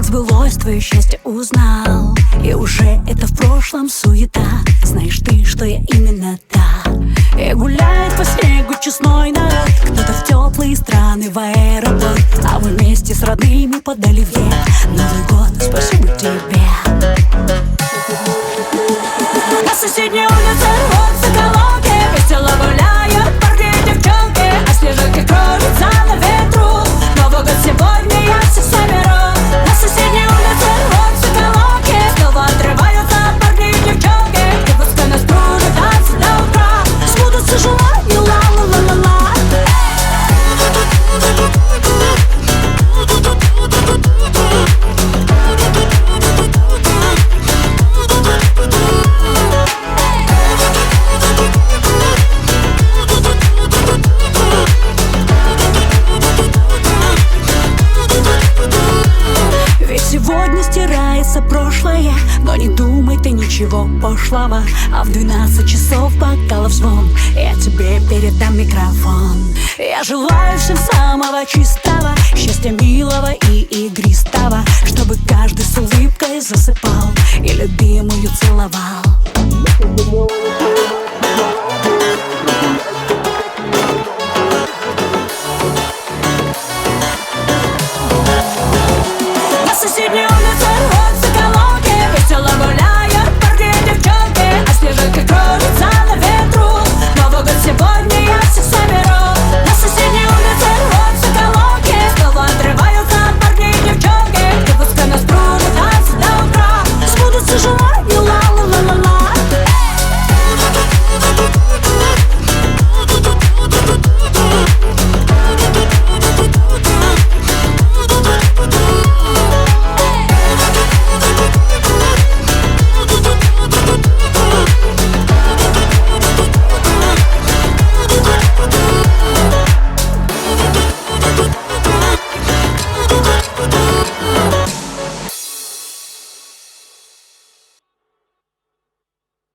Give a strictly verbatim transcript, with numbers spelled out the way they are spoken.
сбылось, твое счастье узнал. И уже это в прошлом суета. Знаешь ты, что я именно та. И гуляет по снегу честной народ, кто-то в теплые страны, в аэропорт, а мы вместе с родными под оливье. Новый год, спасибо тебе. На соседней улице рвутся колонки, весело гуляют парни и девчонки, а снежинки кружатся на ветру. Новый год сегодня, я всех соберу. На соседней улице рвутся колонки, снова отрываются парни и девчонки, и пускай нас кружит танцы до утра. Сбудутся желания, ла-ла-ла-ла-ла. Сегодня стирается прошлое, но не думай ты ничего пошлого. А в двенадцать часов бокалов звон, я тебе передам микрофон. Я желаю всем самого чистого, счастья милого и игристого, чтобы каждый с улыбкой засыпал и любимую целовал.